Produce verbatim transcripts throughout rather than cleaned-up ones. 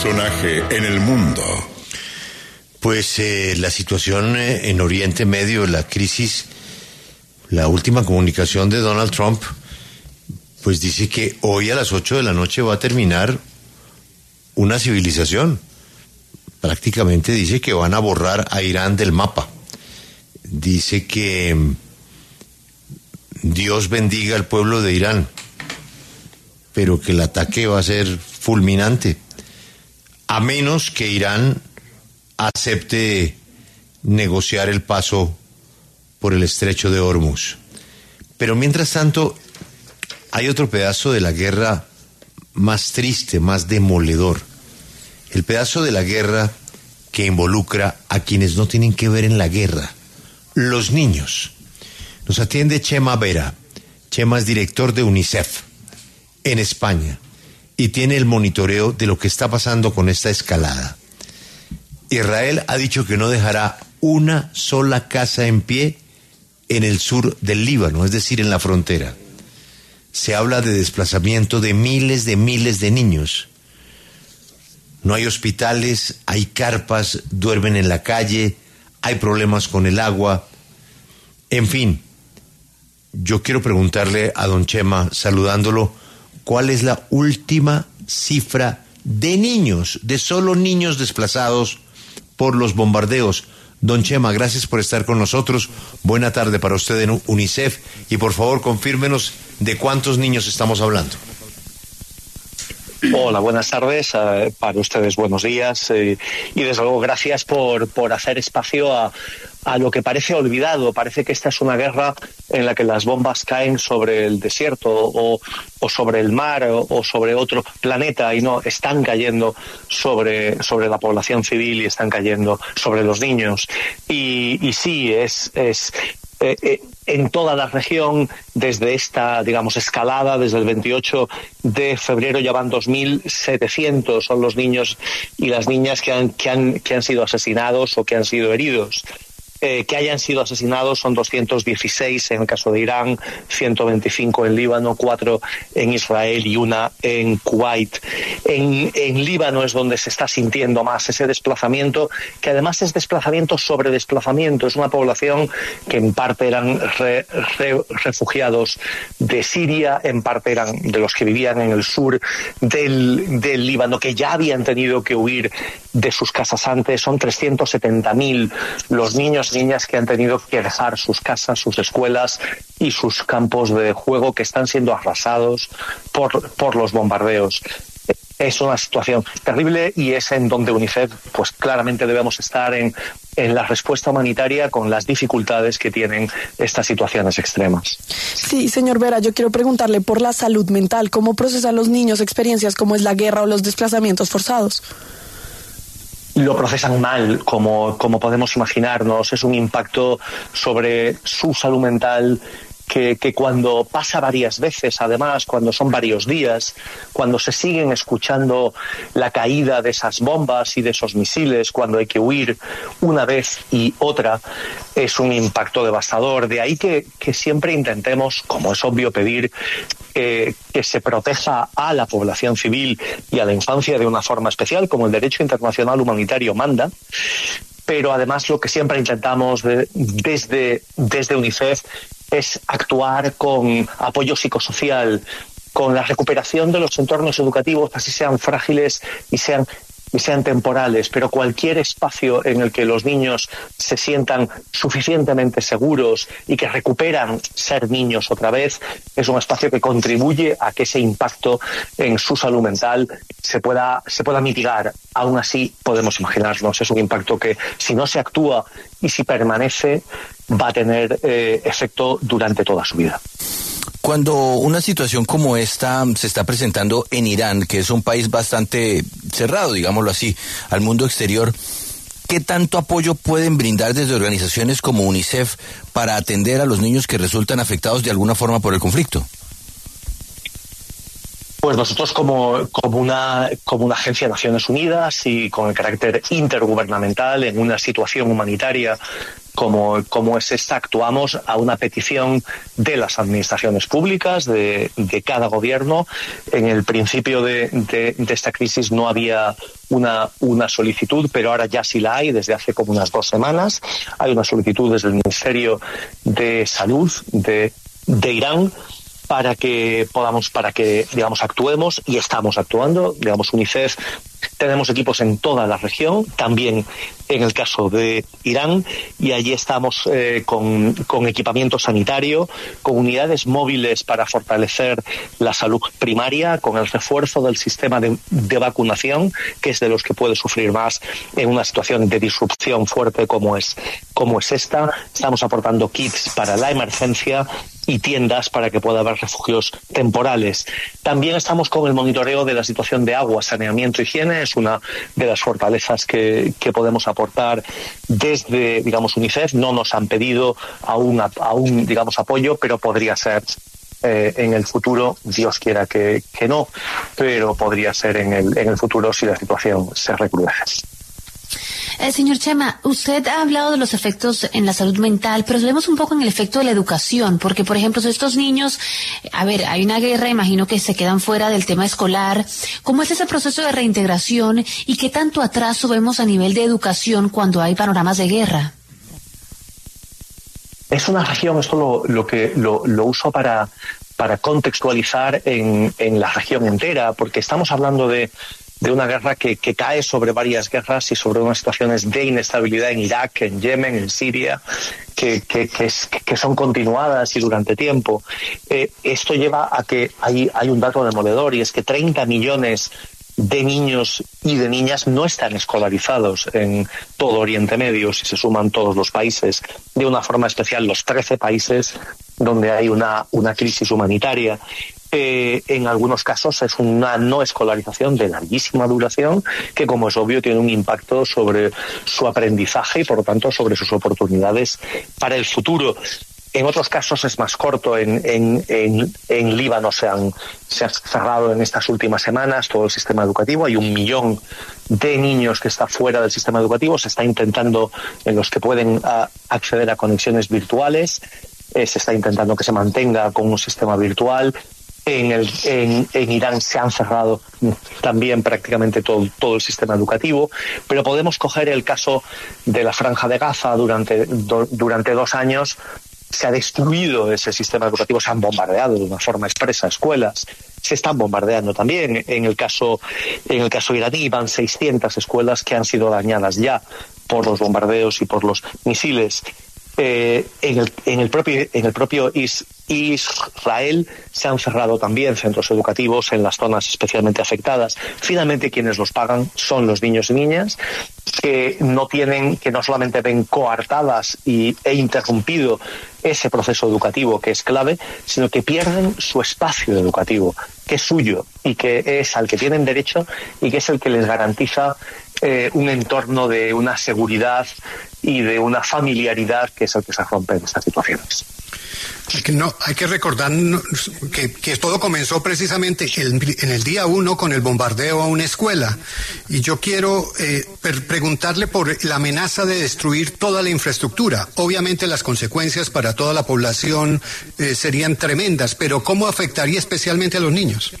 Personaje en el mundo. Pues eh, la situación eh, en Oriente Medio, la crisis, la última comunicación de Donald Trump, pues dice que hoy a las ocho de la noche va a terminar una civilización. Prácticamente dice que van a borrar a Irán del mapa. Dice que Dios bendiga al pueblo de Irán, pero que el ataque va a ser fulminante, a menos que Irán acepte negociar el paso por el estrecho de Hormuz. Pero mientras tanto, hay otro pedazo de la guerra más triste, más demoledor. El pedazo de la guerra que involucra a quienes no tienen que ver en la guerra, los niños. Nos atiende Chema Vera. Chema es director de UNICEF en España y tiene el monitoreo de lo que está pasando con esta escalada. Israel ha dicho que no dejará una sola casa en pie en el sur del Líbano, es decir, en la frontera. Se habla de desplazamiento de miles de miles de niños. No hay hospitales, hay carpas, duermen en la calle, hay problemas con el agua. En fin, yo quiero preguntarle a don Chema, saludándolo, ¿cuál es la última cifra de niños, de solo niños desplazados por los bombardeos? Don Chema, gracias por estar con nosotros. Buena tarde para usted en UNICEF y por favor confírmenos de cuántos niños estamos hablando. Hola, buenas tardes, eh, para ustedes buenos días eh, y desde luego gracias por, por hacer espacio a, a lo que parece olvidado. Parece que esta es una guerra en la que las bombas caen sobre el desierto o, o sobre el mar o, o sobre otro planeta y no, están cayendo sobre, sobre la población civil y están cayendo sobre los niños. Y, y sí, es... es Eh, eh, en toda la región, desde esta, digamos, escalada, desde el veintiocho de febrero ya van dos mil setecientos, son los niños y las niñas que han, que han, que han sido asesinados o que han sido heridos. Eh, que hayan sido asesinados son doscientos dieciséis en el caso de Irán, ciento veinticinco en Líbano, cuatro en Israel y una en Kuwait. En, en Líbano es donde se está sintiendo más ese desplazamiento, que además es desplazamiento sobre desplazamiento. Es una población que en parte eran re, re, refugiados de Siria, en parte eran de los que vivían en el sur del, del Líbano, que ya habían tenido que huir de sus casas antes. Son trescientos setenta mil los niños niñas que han tenido que dejar sus casas, sus escuelas y sus campos de juego que están siendo arrasados por, por los bombardeos. Es una situación terrible y es en donde UNICEF pues claramente debemos estar en, en la respuesta humanitaria con las dificultades que tienen estas situaciones extremas. Sí, señor Vera, yo quiero preguntarle por la salud mental. ¿Cómo procesan los niños experiencias como es la guerra o los desplazamientos forzados? Lo procesan mal, como, como podemos imaginarnos. Es un impacto sobre su salud mental que, que cuando pasa varias veces, además, cuando son varios días, cuando se siguen escuchando la caída de esas bombas y de esos misiles, cuando hay que huir una vez y otra, es un impacto devastador. De ahí que, que siempre intentemos, como es obvio, pedir Eh, que se proteja a la población civil y a la infancia de una forma especial, como el derecho internacional humanitario manda, pero además lo que siempre intentamos de, desde, desde UNICEF es actuar con apoyo psicosocial, con la recuperación de los entornos educativos, así sean frágiles y sean y sean temporales, pero cualquier espacio en el que los niños se sientan suficientemente seguros y que recuperan ser niños otra vez, es un espacio que contribuye a que ese impacto en su salud mental se pueda, se pueda mitigar. Aún así, podemos imaginarnos, es un impacto que si no se actúa y si permanece, va a tener eh, efecto durante toda su vida. Cuando una situación como esta se está presentando en Irán, que es un país bastante cerrado, digámoslo así, al mundo exterior, ¿qué tanto apoyo pueden brindar desde organizaciones como UNICEF para atender a los niños que resultan afectados de alguna forma por el conflicto? Pues nosotros como, como, una, como una agencia de Naciones Unidas y con el carácter intergubernamental en una situación humanitaria como, como es esta, actuamos a una petición de las administraciones públicas, de, de cada gobierno. En el principio de, de, de esta crisis no había una, una solicitud, pero ahora ya sí la hay desde hace como unas dos semanas. Hay una solicitud desde el Ministerio de Salud de, de Irán para que podamos, para que, digamos, actuemos, y estamos actuando. Digamos, UNICEF, tenemos equipos en toda la región, también en el caso de Irán, y allí estamos eh, con, con equipamiento sanitario, con unidades móviles para fortalecer la salud primaria, con el refuerzo del sistema de, de vacunación, que es de los que puede sufrir más en una situación de disrupción fuerte como es, como es esta. Estamos aportando kits para la emergencia y tiendas para que pueda haber refugios temporales. También estamos con el monitoreo de la situación de agua, saneamiento, higiene. Es una de las fortalezas que, que podemos aportar desde, digamos, UNICEF. No nos han pedido aún, aún digamos, apoyo, pero podría ser eh, en el futuro, Dios quiera que, que no, pero podría ser en el, en el futuro si la situación se recrudece. Eh, señor Chema, usted ha hablado de los efectos en la salud mental, pero vemos un poco en el efecto de la educación, porque, por ejemplo, si estos niños, a ver, hay una guerra, imagino que se quedan fuera del tema escolar. ¿Cómo es ese proceso de reintegración y qué tanto atraso vemos a nivel de educación cuando hay panoramas de guerra? Es una región, esto lo, lo que lo, lo uso para, para contextualizar en, en la región entera, porque estamos hablando de de una guerra que, que cae sobre varias guerras y sobre unas situaciones de inestabilidad en Irak, en Yemen, en Siria, que, que, que, es, que son continuadas y durante tiempo. Eh, esto lleva a que hay, hay un dato demoledor, y es que treinta millones de niños y de niñas no están escolarizados en todo Oriente Medio, si se suman todos los países, de una forma especial los trece países donde hay una, una crisis humanitaria. Eh, en algunos casos es una no escolarización de larguísima duración que, como es obvio, tiene un impacto sobre su aprendizaje y, por lo tanto, sobre sus oportunidades para el futuro. En otros casos es más corto. En, en, en, en Líbano se han, se ha cerrado en estas últimas semanas todo el sistema educativo. Hay un millón de niños que está fuera del sistema educativo. Se está intentando, en los que pueden a, acceder a conexiones virtuales, eh, se está intentando que se mantenga con un sistema virtual. En, el, en, en Irán se han cerrado también prácticamente todo, todo el sistema educativo, pero podemos coger el caso de la Franja de Gaza. Durante, do, durante dos años se ha destruido ese sistema educativo, se han bombardeado de una forma expresa escuelas, se están bombardeando también. En el caso, en el caso iraní van seiscientas escuelas que han sido dañadas ya por los bombardeos y por los misiles. Eh, en, el, en el propio, en el propio is, Israel se han cerrado también centros educativos en las zonas especialmente afectadas. Finalmente, quienes los pagan son los niños y niñas, que no tienen, que no solamente ven coartadas y, e interrumpido ese proceso educativo que es clave, sino que pierden su espacio educativo, que es suyo y que es al que tienen derecho y que es el que les garantiza eh, un entorno de una seguridad y de una familiaridad, que es el que se rompe en estas situaciones. Hay que, no, hay que recordar que, que todo comenzó precisamente el, en el día uno con el bombardeo a una escuela. Y yo quiero eh, per, preguntarle por la amenaza de destruir toda la infraestructura. Obviamente las consecuencias para toda la población eh, serían tremendas, pero ¿cómo afectaría especialmente a los niños?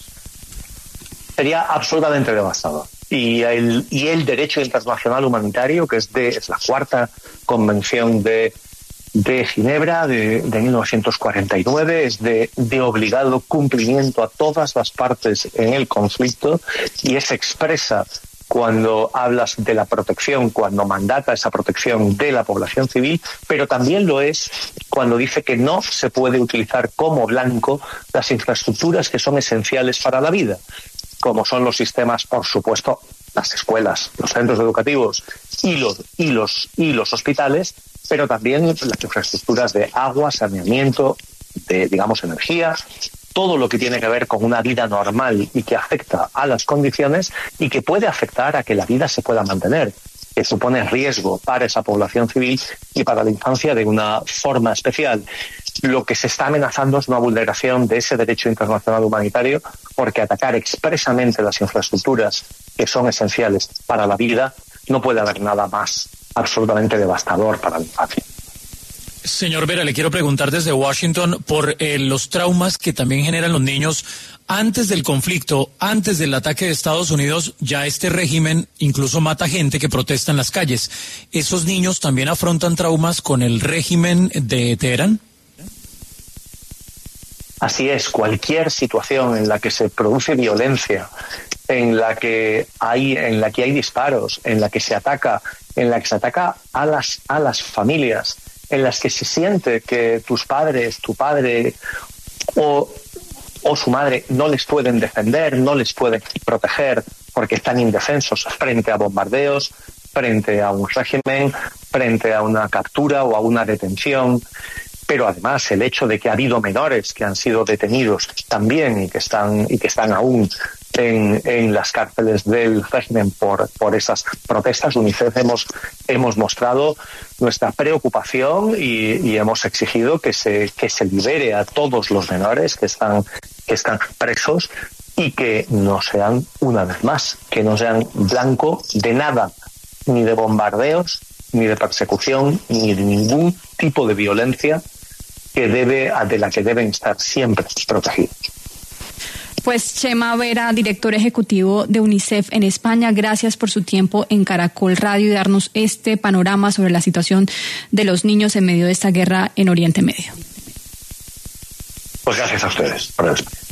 Sería absolutamente devastador. Y el, y el derecho internacional humanitario, que es, de, es la cuarta convención de de Ginebra de, de mil novecientos cuarenta y nueve, es de, de obligado cumplimiento a todas las partes en el conflicto, y es expresa cuando hablas de la protección, cuando mandata esa protección de la población civil, pero también lo es cuando dice que no se puede utilizar como blanco las infraestructuras que son esenciales para la vida, como son los sistemas, por supuesto, las escuelas, los centros educativos y los, y los, y los hospitales, pero también las infraestructuras de agua, saneamiento, de, digamos, energía, todo lo que tiene que ver con una vida normal y que afecta a las condiciones y que puede afectar a que la vida se pueda mantener, que supone riesgo para esa población civil y para la infancia de una forma especial. Lo que se está amenazando es una vulneración de ese derecho internacional humanitario, porque atacar expresamente las infraestructuras que son esenciales para la vida, no puede haber nada más absolutamente devastador para la infancia. Señor Vera, le quiero preguntar desde Washington por eh, los traumas que también generan los niños antes del conflicto, antes del ataque de Estados Unidos. Ya este régimen incluso mata gente que protesta en las calles. ¿Esos niños también afrontan traumas con el régimen de Teherán? Así es, cualquier situación en la que se produce violencia, en la que hay, en la que hay disparos, en la que se ataca, en la que se ataca a las, a las familias, en las que se siente que tus padres, tu padre o, o su madre no les pueden defender, no les pueden proteger porque están indefensos frente a bombardeos, frente a un régimen, frente a una captura o a una detención. Pero además el hecho de que ha habido menores que han sido detenidos también y que están y que están aún en, en las cárceles del régimen por, por esas protestas, UNICEF hemos, hemos mostrado nuestra preocupación y, y hemos exigido que se, que se libere a todos los menores que están, que están presos y que no sean, una vez más, que no sean blanco de nada, ni de bombardeos, ni de persecución, ni de ningún tipo de violencia que debe, de la que deben estar siempre protegidos. Pues Chema Vera, director ejecutivo de UNICEF en España, gracias por su tiempo en Caracol Radio y darnos este panorama sobre la situación de los niños en medio de esta guerra en Oriente Medio. Pues gracias a ustedes por el espacio.